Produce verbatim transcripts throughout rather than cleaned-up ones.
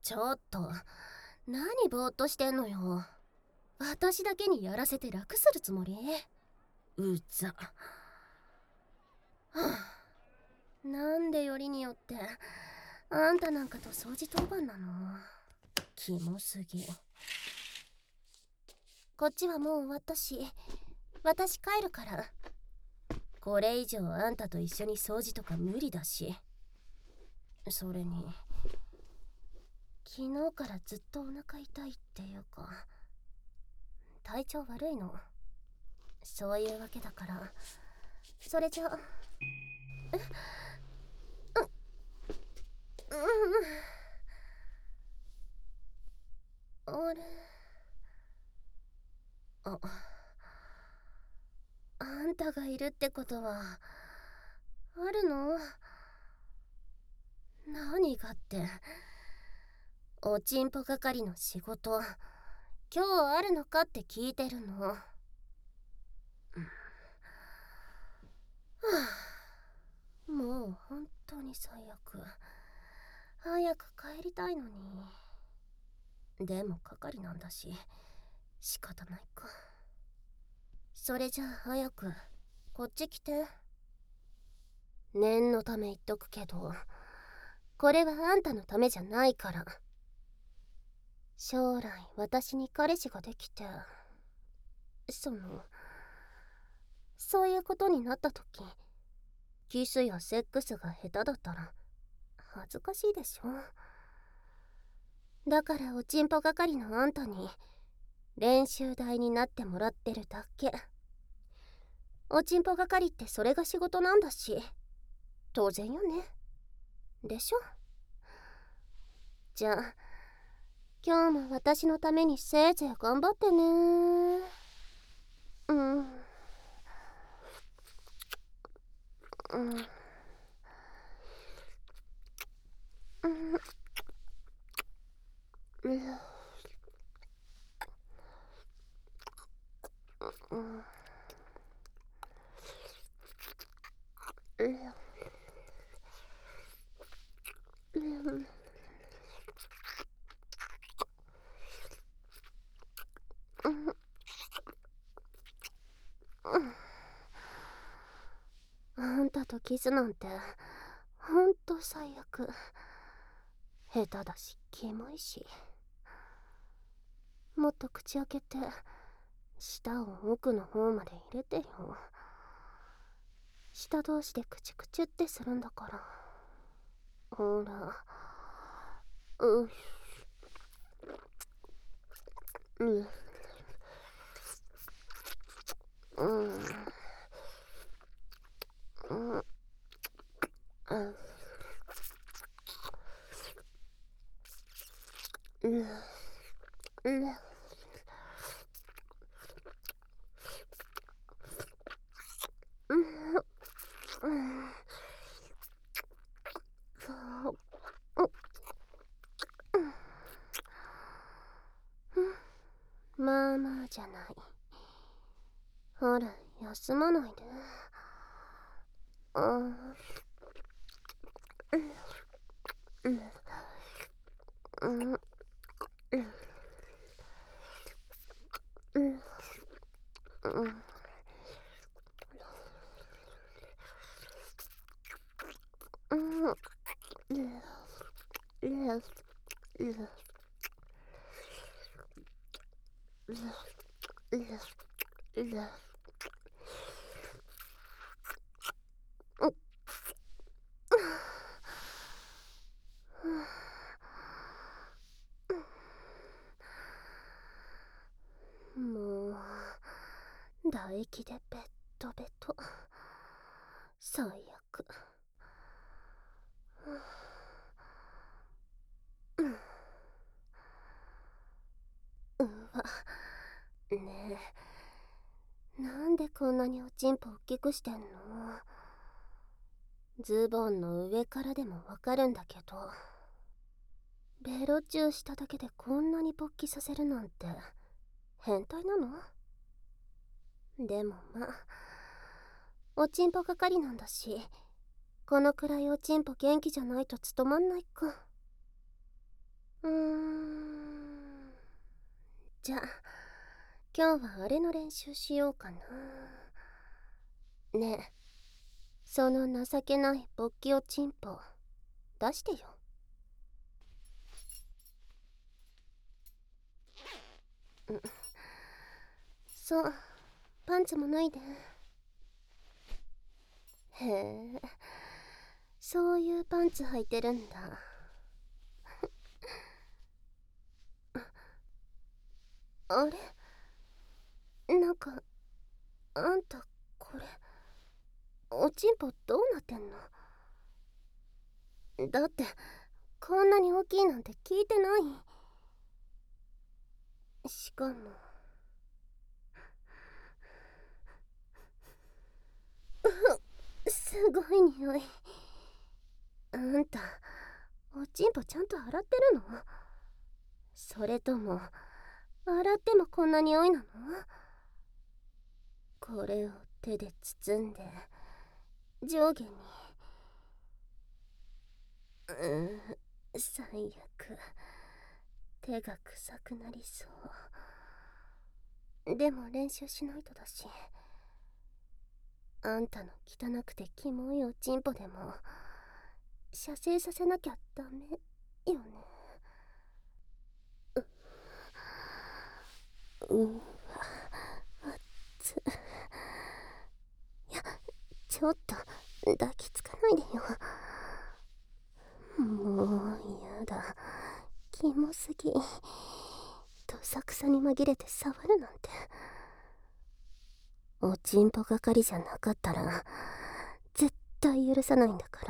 ちょっと、何ぼーっとしてんのよ。私だけにやらせて楽するつもり？うざ。はあ、なんでよりによってあんたなんかと掃除当番なの？キモすぎ。こっちはもう終わったし、私帰るから。これ以上あんたと一緒に掃除とか無理だし。それに昨日からずっとお腹痛いっていうか、体調悪いの。そういうわけだから、それじゃ。えううん、あれ、ああんたがいるってことはあるの？何がって。おちんぽ係の仕事今日あるのかって聞いてるの。はあ、もう本当に最悪。早く帰りたいのに。でも係なんだし仕方ないか。それじゃあ早くこっち来て。念のため言っとくけど、これはあんたのためじゃないから。将来私に彼氏ができて、そのそういうことになった時、キスやセックスが下手だったら恥ずかしいでしょ。だからおちんぽ係のあんたに練習台になってもらってるだけ。おちんぽ係ってそれが仕事なんだし、当然よね。でしょ。じゃあ今日も私のためにせいぜい頑張ってね。うんうんうんうんうんうんあんたとキスなんてほんと最悪。下手だしキモいし。もっと口開けて舌を奥の方まで入れてよ。舌同士でクチュクチュってするんだから。ほら、ううんうんうんうんうんまあまあじゃない。ほら休まないで。あうんうんうんうんうんうんもう唾液でベットベト。最悪。うわ、ねえ、なんでこんなにおちんぽ大きくしてんの？ズボンの上からでもわかるんだけど、ベロチューしただけでこんなに勃起させるなんて変態なの？でもまあ、おちんぽ係なんだし、このくらいおちんぽ元気じゃないと務まんないか。 うーん。じゃあ今日はあれの練習しようかな。ねえ、その情けない勃起おちんぽ出してよ。うん、そう、パンツも脱いで。へえ、そういうパンツ履いてるんだ。あれ、なんかあんたこれおちんぽどうなってんの？だってこんなに大きいなんて聞いてない。しかもすごい匂い。あんたおちんぽちゃんと洗ってるの？それとも洗ってもこんな匂いなの？これを手で包んで上下に。うーん、最悪。手が臭くなりそう。でも練習しないとだし、あんたの汚くてキモいおちんぽでも射精させなきゃダメよね。う、うわ、熱っ。いや、ちょっと抱きつかないでよ。もうやだ、キモすぎ。どさくさに紛れて触るなんて。おちんぽ係じゃなかったら絶対許さないんだから。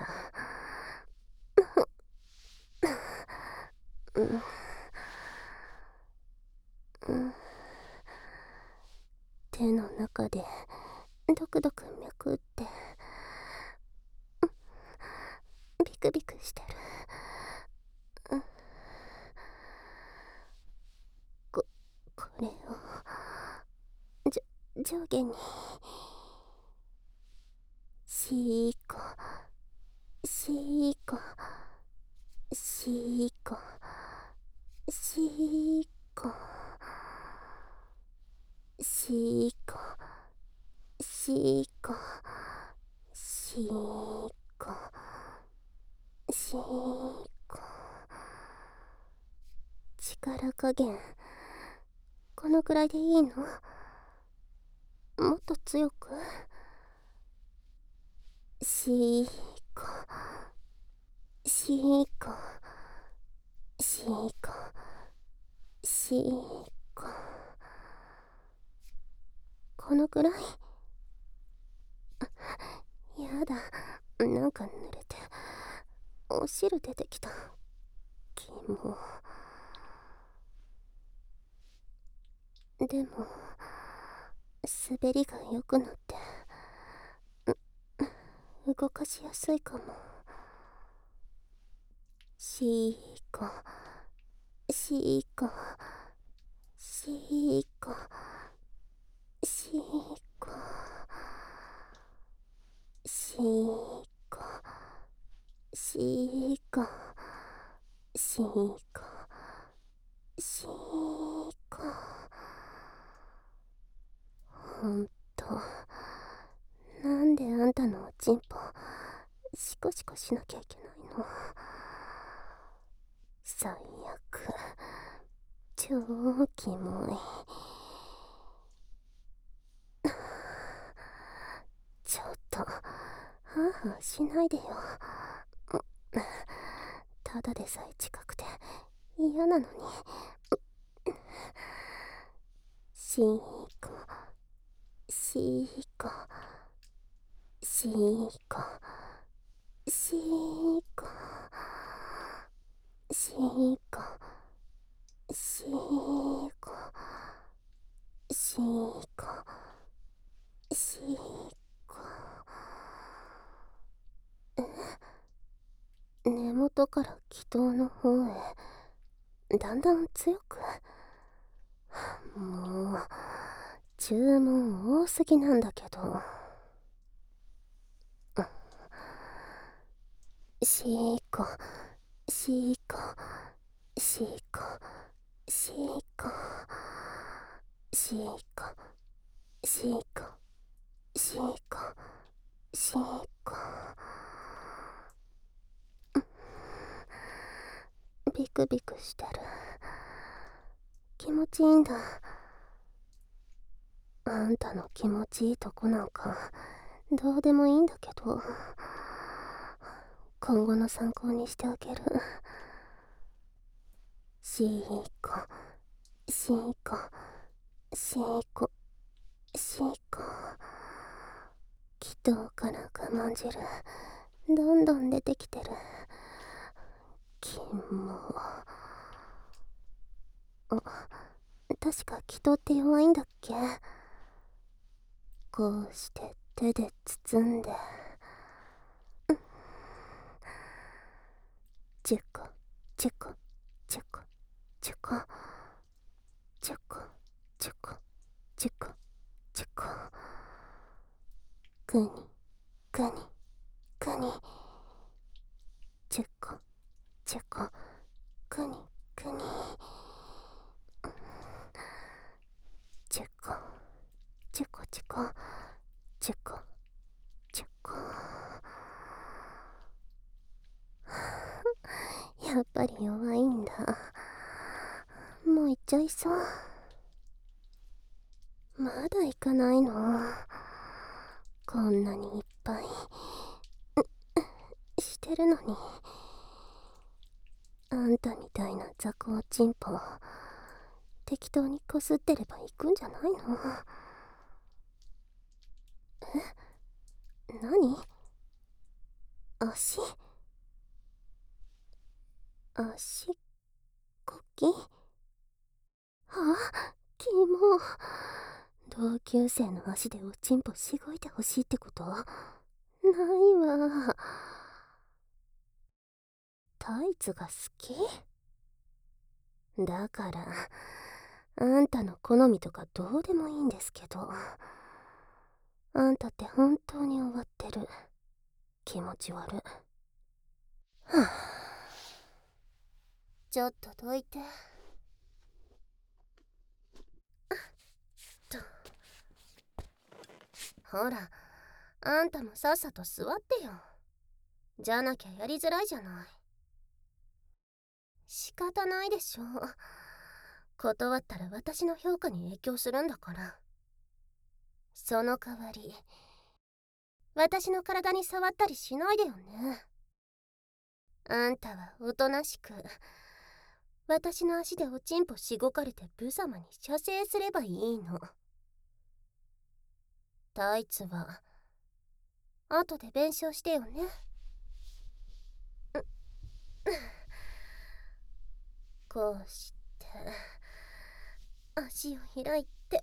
うん、うん、手の中でドクドク脈打ってビクビクしてる。うん、ここれをじょ上下にしーこしーこしーこしーこしーこしーこしーこしーこ。力加減このくらいでいいの？もっと強く。しーこしーこしーこしーこ。このくらい？やだ、なんか濡れてお汁出てきた。キモ。でも滑りが良くなって動かしやすいかも。しーこしーこしーこしーこしーこしーこしーこしーこ。ほんと、なんであんたのおちんぽシコシコしなきゃいけないの？最悪、超キモい。ちょっとハーハーしないでよ。ただでさえ近くて嫌なのに。しーこしーこしーこしーこしーこしーこしーこしーこ。根元から気筒の方へだんだん強く。もう注文多すぎなんだけど。しーこしーこしシーコシーコシーコシーコシーコシーコ。ビクビクしてる。気持ちいいんだ。あんたの気持ちいいとこなんかどうでもいいんだけど、今後の参考にしてあげる。シーコシーコシーコシーコ。祈祷から我慢汁どんどん出てきてる。キモ。あ、確か祈祷って弱いんだっけ。こうして手で包んで、チェコチェコチェコチェコチェコチェコチェコチェコ。クニクニクニ。チェコチェコクニクニ。チェコチェコチェコチェコチェコ。やっぱり弱いんだ。もう行っちゃいそう。まだ行かないの。こんなにいっぱいしてるのに。あんたみたいな雑魚チンポ適当にこすってれば行くんじゃないの。え、何？足足こき。はあ、キモ。同級生の足でおちんぽしごいてほしいってこと？ないわ。タイツが好き？だからあんたの好みとかどうでもいいんですけど、あんたって本当に終わってる。気持ち悪い。はあ、ちょっとどいて。とほら、あんたもさっさと座ってよ。じゃなきゃやりづらいじゃない。仕方ないでしょ。断ったら私の評価に影響するんだから。その代わり私の体に触ったりしないでよね。あんたはおとなしく私の足でおちんぽしごかれて無様に射精すればいいの。タイツは後で弁償してよね。こうして足を開いて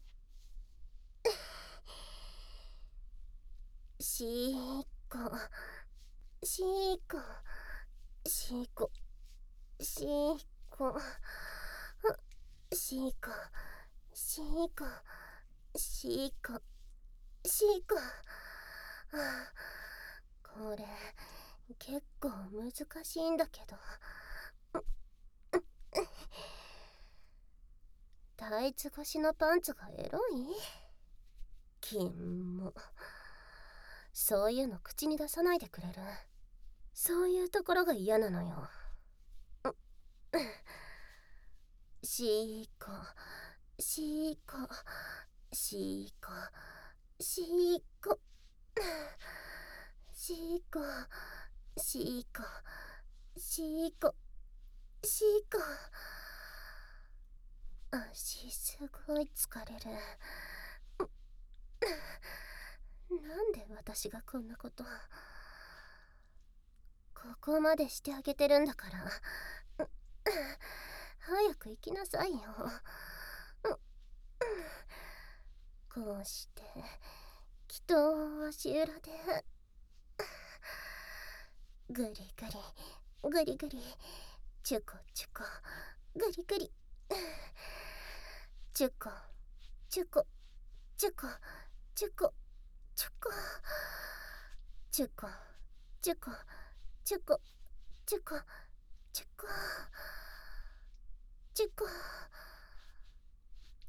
シーコシーコシーコシーコシーコシーコシーコシーコ。これ結構難しいんだけど。タイツ越しのパンツがエロい？キモ。そういうの口に出さないでくれる？そういうところが嫌なのよ。シーコシーコシーコシーコシーコシーコシーコシーコ。足すごい疲れる。なんで私がこんなこと。ここまでしてあげてるんだから早く行きなさいよ。こうしてきっと足裏でグリグリグリグリチュコチュコグリグリチュコチュコチュコチュコチュコチュコチュコチュコチュコチュコ。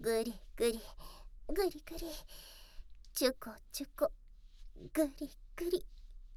ぐりぐりぐりぐり、ちゅこちゅこ、ぐりぐり。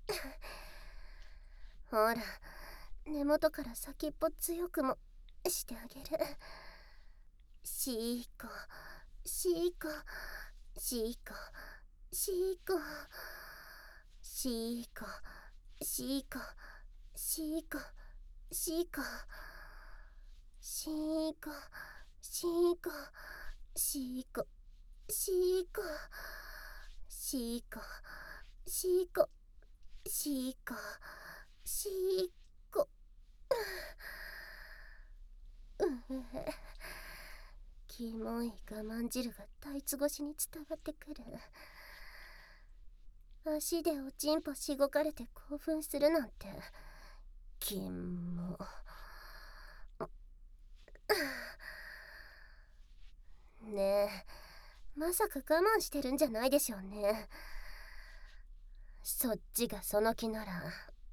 ほら、根元から先っぽ強くもしてあげる。しーこしーこしーこしーこしーこしーこしーこしーこしーこしーこしーこしーこしーこしーこしーこしーこ。キモい我慢汁がタイツ越しに伝わってくる。足でおちんぽしごかれて興奮するなんてキモ。ねえ、まさか我慢してるんじゃないでしょうね。そっちがその気なら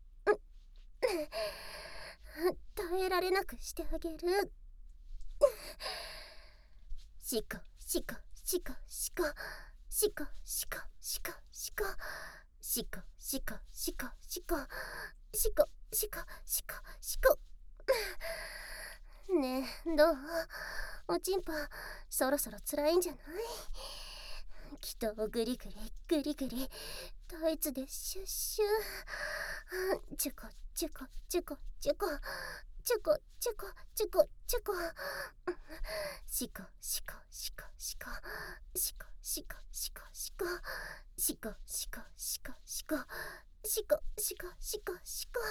耐えられなくしてあげる。しこしこしこしこしこしこしこしこしこしこしこしこしこしこしこしこ。ねえ、どう？おちんぽそろそろつらいんじゃない？きっとグリグリグリグリタイツでシュッシュ、チュコチュコチュコチュコチュコチュコチュコチュコ、シコシコシコシコシコシコシコシコシコシコシコシコシコシコシコシコ。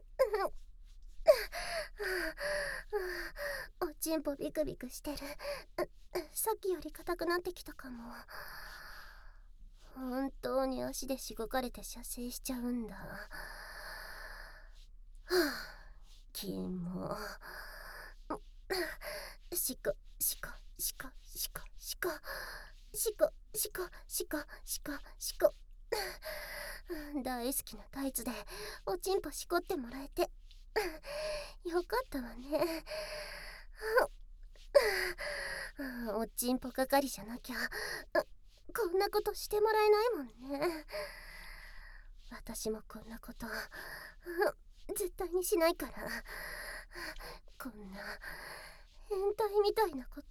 おちんぽビクビクしてる。さっきより硬くなってきたかも。本当に足でしごかれて射精しちゃうんだ。はあ、キモ。しこしこしこしこしこしこしこしこしこしこ。大好きなタイツでおちんぽしこってもらえてよかったわね。おちんぽ係じゃなきゃこんなことしてもらえないもんね。私もこんなこと絶対にしないから。こんな変態みたいなこと。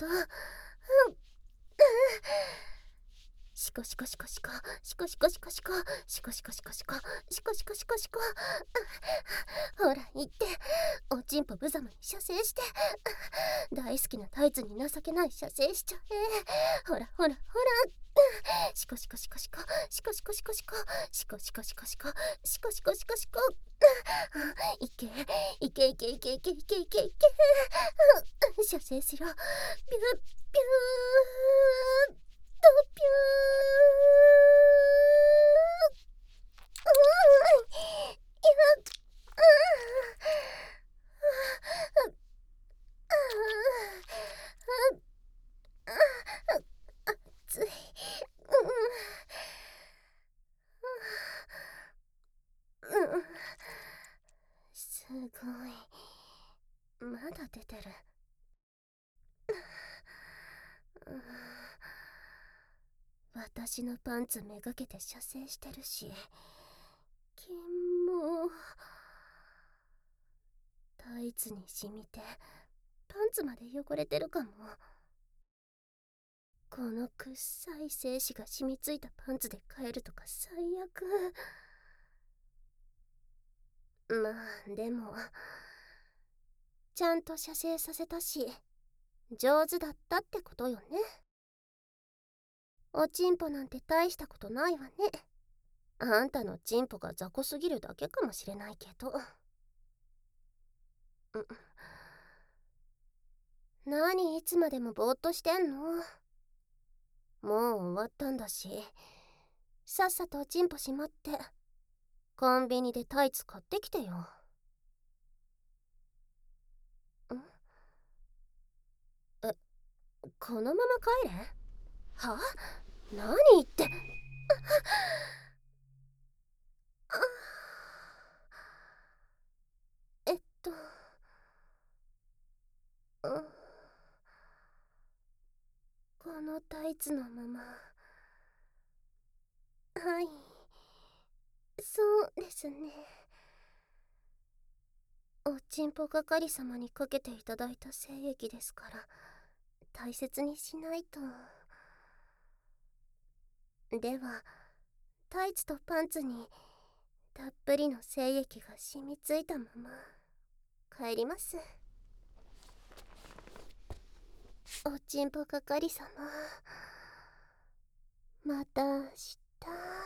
シコシコシコシコシコシコシコシコシコシコシコシコシコシコシコシコ。ほら行っておちんぽ無様に射精して、大好きなタイツに情けない射精しちゃえ。ほらほらほら、シコシコシコシコシコシコシコシコシコシコシコシコシコシコシコシコ。いけいけいけいけいけいけいけいけ、射精しろ。ピュッピュードピュー。熱い。すごい、まだ出てる。私のパンツめがけて射精してるし、キモ。タイツに染みてパンツまで汚れてるかも。このくっさい精子が染みついたパンツで帰るとか最悪。まあでもちゃんと射精させたし上手だったってことよね。おちんぽなんて大したことないわね。あんたのチンポが雑魚すぎるだけかもしれないけど。何いつまでもぼーっとしてんの？もう終わったんだし、さっさとおちんぽしまってコンビニでタイツ買ってきてよ。ん？え、このまま帰れ？は？何言って。えっとうん、 のタイツのまま。はい、そうですね。おちんぽ係様にかけていただいた精液ですから大切にしないと。ではタイツとパンツにたっぷりの精液が染みついたまま帰ります。おちんぽ係様、また明日。